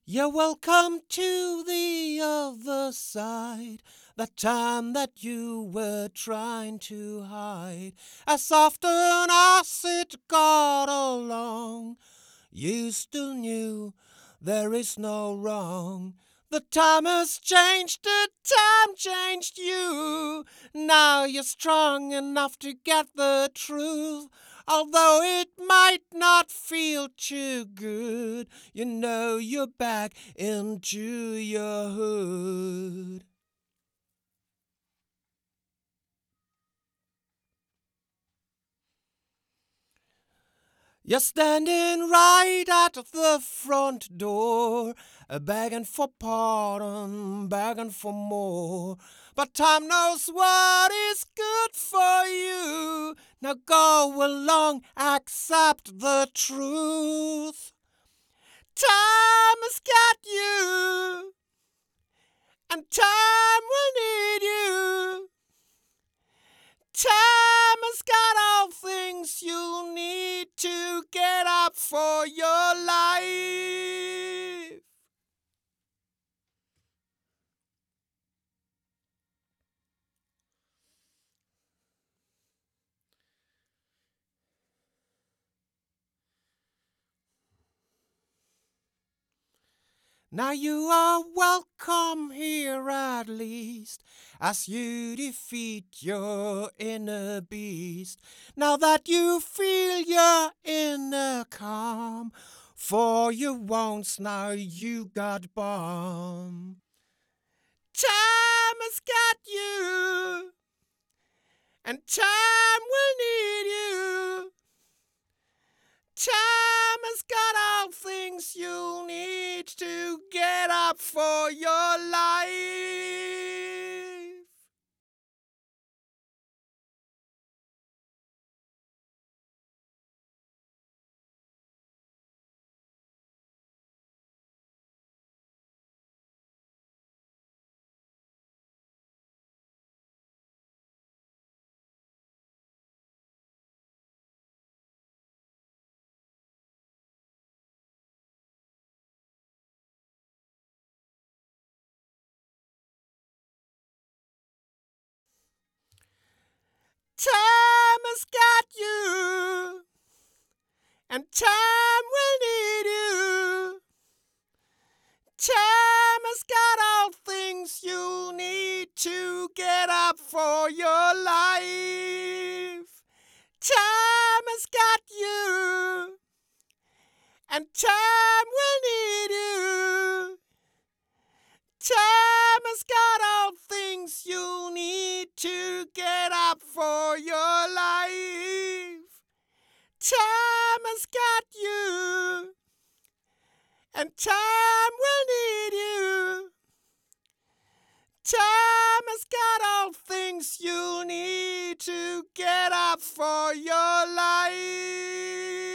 You're welcome to the other side. The time that you were trying to hide. As often as it got along, you still knew there is no wrong. The time has changed, the time changed you. Now you're strong enough to get the truth. Although it might not feel too good, you know you're back into your hood. You're standing right at the front door, begging for pardon, begging for more. But time knows what is good for you. Now go along, accept the truth. Time has got you, and time will need you. Time has got all things you'll need to get up for your life. Now you are welcome here at least, as you defeat your inner beast. Now that you feel your inner calm, for your wounds now you got balm. Time has got you, and time will need you. Time has got all things you'll need to get up for your life. Time has got you, and time will need you. Time has got all things you'll need to get up for your life. Time has got you, and time will need you. Time has got all things you'll need to get up for your life. Time has got you, and time will need you. Time has got all things you need to get up for your life.